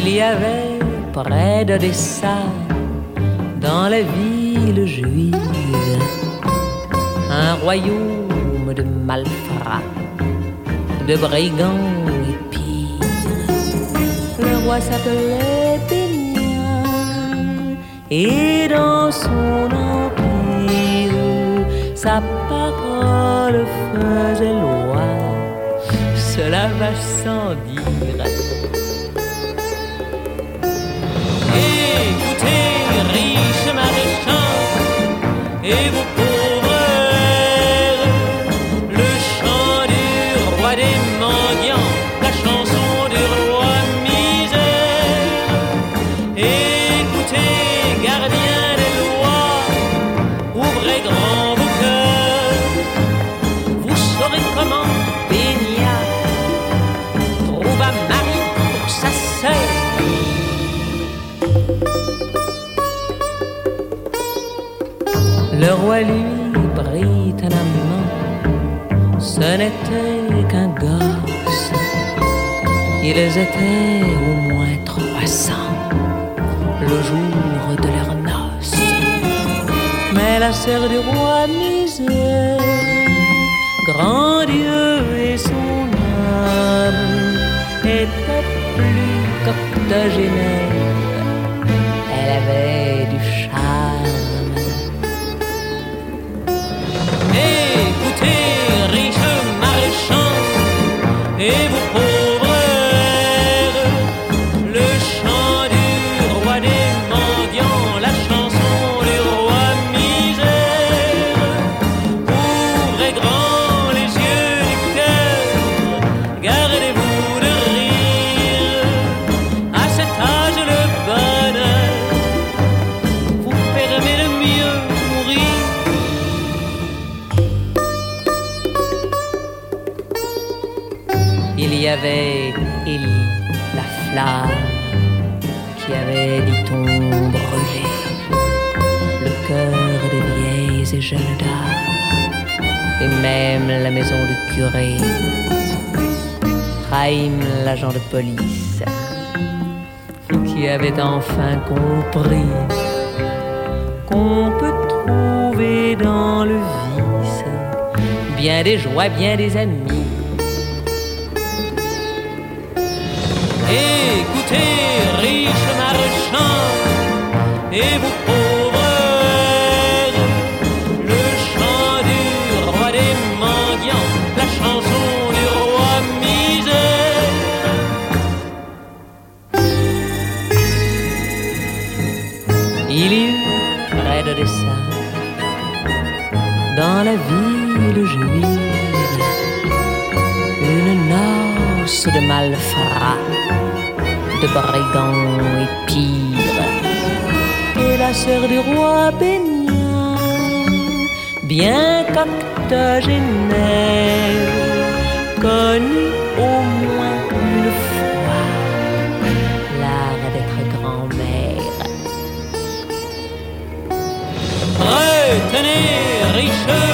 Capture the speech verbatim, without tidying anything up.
Il y avait près d'Odessa, dans la ville juive, un royaume de malfrats, de brigands et pires. Le roi s'appelait Bénigne, et dans son empire, sa parole faisait loi. Cela va sans dire. Écoutez, riches maréchaux, et vos pauvres airs, le chant du roi des mendiants, la chanson du roi misère. Écoutez, gardiens des lois, ouvrez grand vos cœurs, vous saurez comment Bénia trouve un mari pour sa sœur. Le roi lui prit un amant, ce n'était qu'un gosse. Ils étaient au moins trois cents le jour de leurs noces. Mais la sœur du roi misère, grand Dieu et son âme, était plus octogénaire. Elle avait du charme. Écoutez, riches maréchaux, et vos pauvres airs, le chant du roi des mendiants, la chanson du roi misère. Ouvrez grand les yeux du cœur, gardez-vous de rire. À cet âge le bonheur vous permet de mieux mourir. Il y avait Élie, la flamme, qui avait, dit-on, brûlé le cœur des vieilles et jeunes dames, et même la maison du curé. Chaim, l'agent de police, qui avait enfin compris qu'on peut trouver dans le vice bien des joies, bien des amis. Écoutez, riches marchands, et vous pauvres airs, le chant du roi des mendiants, la chanson du roi misère. Il y eut près d'Odessa, dans la ville juive, une noce de malfrats, de brigands et pires. Et la sœur du roi Bénigne, bien qu'octogénaire, connut au moins une fois l'art d'être grand-mère. Retenez, riches